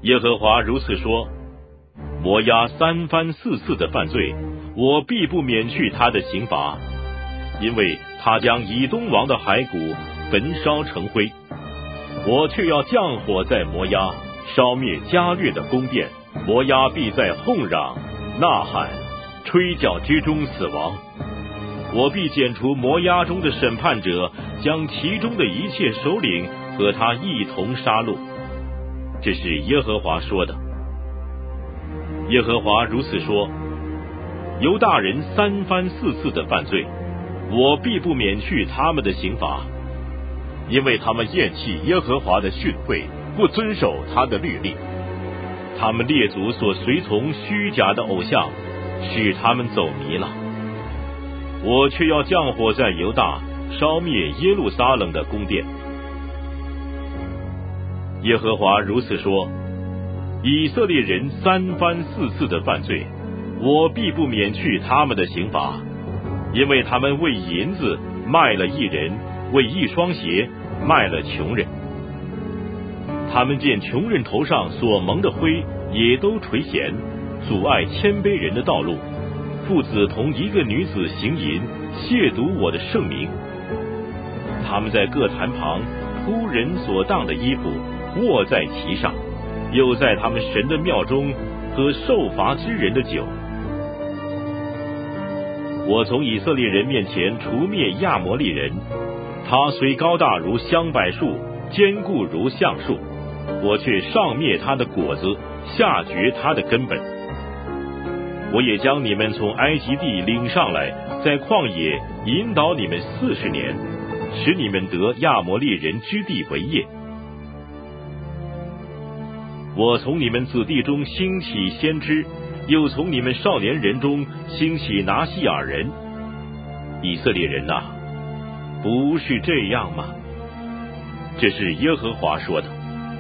耶和华如此说：摩押3番4次的犯罪，我必不免去他的刑罚，因为他将以东王的骸骨焚烧成灰。我却要降火在摩押，烧灭加略的宫殿，摩押必在哄嚷、呐喊、吹角之中死亡。我必剪除摩押中的审判者，将其中的一切首领和他一同杀戮。这是耶和华说的。耶和华如此说：犹大人3番4次的犯罪，我必不免去他们的刑罚，因为他们厌弃耶和华的训诲，不遵守他的律例。他们列祖所随从虚假的偶像，使他们走迷了。我却要降火在犹大，烧灭耶路撒冷的宫殿。耶和华如此说：以色列人3番4次的犯罪，我必不免去他们的刑罚，因为他们为银子卖了一人，为一双鞋卖了穷人。他们见穷人头上所蒙的灰，也都垂涎，阻碍谦卑人的道路。父子同一个女子行淫，亵渎我的圣名。他们在各坛旁铺人所当的衣服，卧在其上，又在他们神的庙中喝受罚之人的酒。我从以色列人面前除灭亚摩利人，他虽高大如香柏树，坚固如橡树，我却上灭他的果子，下绝他的根本。我也将你们从埃及地领上来，在旷野引导你们40年，使你们得亚摩利人之地为业。我从你们子弟中兴起先知，又从你们少年人中兴起拿西尔人。以色列人啊，不是这样吗？这是耶和华说的。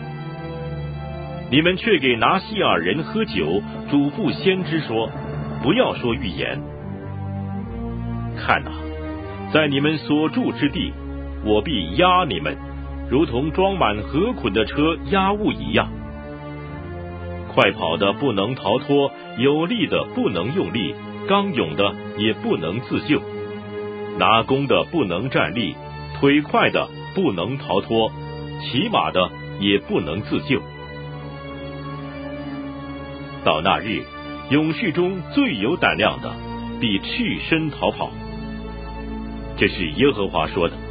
你们却给拿西尔人喝酒，嘱咐先知说：不要说预言。看哪，在你们所住之地，我必压你们，如同装满禾捆的车压物一样。快跑的不能逃脱，有力的不能用力，刚勇的也不能自救，拿弓的不能站立，腿快的不能逃脱，骑马的也不能自救。到那日，勇士中最有胆量的必赤身逃跑。这是耶和华说的。